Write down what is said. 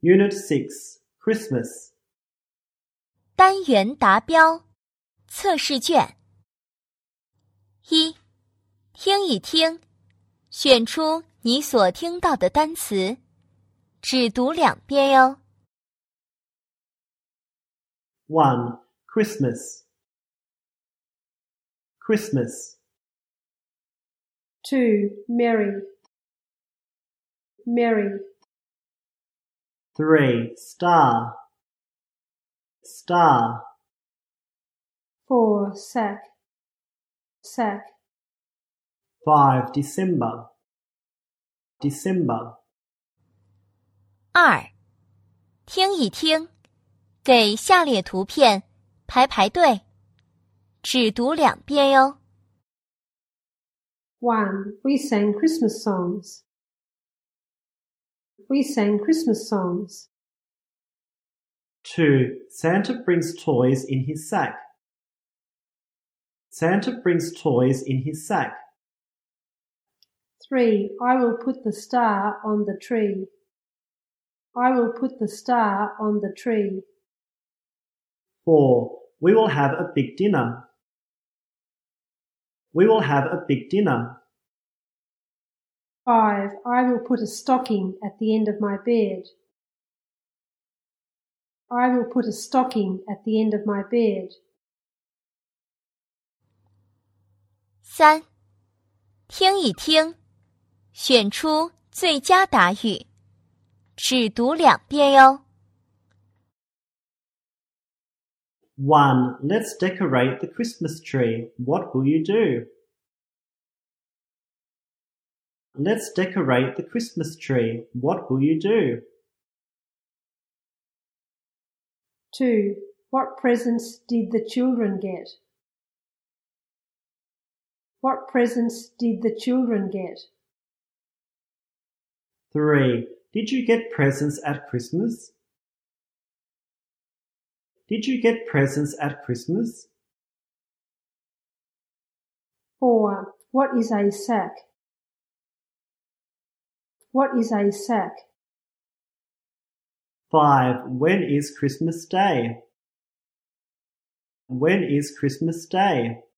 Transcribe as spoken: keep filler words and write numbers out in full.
Unit six, Christmas. 单元达标测试卷一，听一听，选出你所听到的单词，只读两遍哟。 one. Christmas. Christmas. two. Merry. Merry. three. Star. Star. four. Sack. Sack. five. December. December. 二，听一听，给下列图片排排队，只读两遍哟。 one. We sang Christmas songs. We sang Christmas songs. two. Santa brings toys in his sack. Santa brings toys in his sack. three. I will put the star on the tree. I will put the star on the tree. four. We will have a big dinner. We will have a big dinner. five. I will put a stocking at the end of my bed. I will put a stocking at the end of my bed. 三，听一听，选出最佳答语，只读两遍哟。 one. Let's decorate the Christmas tree. What will you do? Let's decorate the Christmas tree. What will you do? two. What presents did the children get? What presents did the children get? three. Did you get presents at Christmas? Did you get presents at Christmas? four. What is a sack? What is a sack? five. When is Christmas Day? When is Christmas Day?